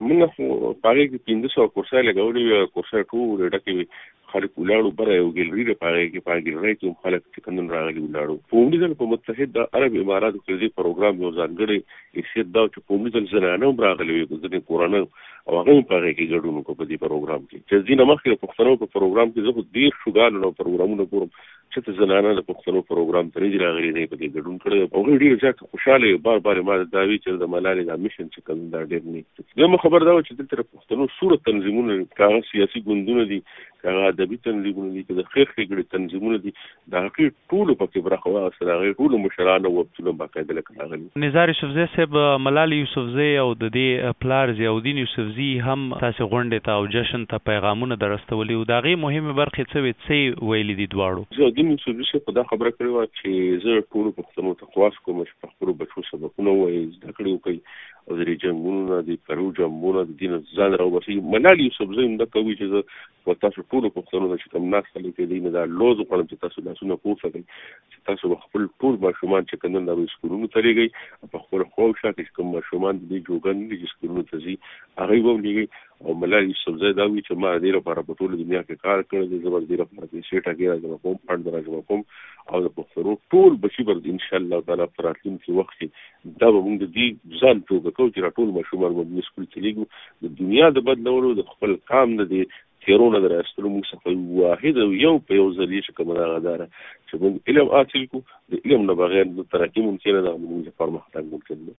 موږ خو پاره کې 1500 کورسای لګولې کورسای ټول ډکه خلک ولاړو بره یو ګلري د پاره کې پاره ګلري کې خلک چې کندن راغلي ولاړو په وړاندې په متحده عرب اماراتو کې دې پروګرام یو ځانګړی حیثیت دا چې په وړاندې زنانه راغلي وي د کورونه او هغه په هغه کې ګډون کوي په دې پروګرام کې چې ځینې مخکې پښتنو په پروګرام کې زه ډیر شوګانو نو پروګرامونه کوم چې زنانه د پښتنو پروګرام ته نه راغلي نه په دې ګډون کړي او ډیر ځکه خوشاله بار ما دا وی چې د ملالۍ د میشن چې کوم دا ډیر نه زما خبر دا چې د پښتنو صورت تنظیمونه کاغه سیاسي ګوندونه دي کاغه ادبي تنظیمونه دي د خیر خېګړي تنظیمونه دي دا حقیقت ټول پکې برخه واخلي هغه ټول مشرانو او ټول باقاعده لکه نزار یوسفزی صاحب ملالۍ یوسفزی او د دې پلار ضیاءالدین یوسفزی هم تاسو غونډه ته او جشن ته پیغامونه درستولي او دا غي مهمه برخه څه ویلي دي دواړو ضیاءالدین یوسفزی په دا خبره کړې و چې زه ټول پښتنو ته خواست کوم چې په خپل بچو سبقونه وایي زده کړې وکړي او د جنګونو د پرو جنګونو د دین ځان راوبسي ملالۍ یوسفزی هم دا کوي چې په تاسو ټول پښتنو چې کوم ناس خلک دي نه دا لوز غواړم چې تاسو لاسونه پوښتنه کوي چې تاسو خپل ټول ماشومان چې کندن د سکولونو ترېږي په خپل خو شاته کوم ماشومان د جوګن د سکولونو ته ځي هغه وګوري او ملالۍ یوسفزی دا وی چې ما د لپاره په ټول دنیا کې کار کړی دی زبر دی لپاره چې شیټه کې راځم کوم پاند راځم کوم او د پښتنو ټول بچي بر ان شاء الله تعالی پر راتلونکي وخت دا به موږ د دې ځان ټوګه کوو چې ټول ماشومان مو سکول ته لګو د دنیا د بدلولو د خپل کام د تیرونه درستلو موږ څخه واحد یو په یو ځلې چې کومه غداره چې موږ علم حاصل کو د علم نه بغیر د ترقی ممکن نه ده موږ پرمختګ ممکن نه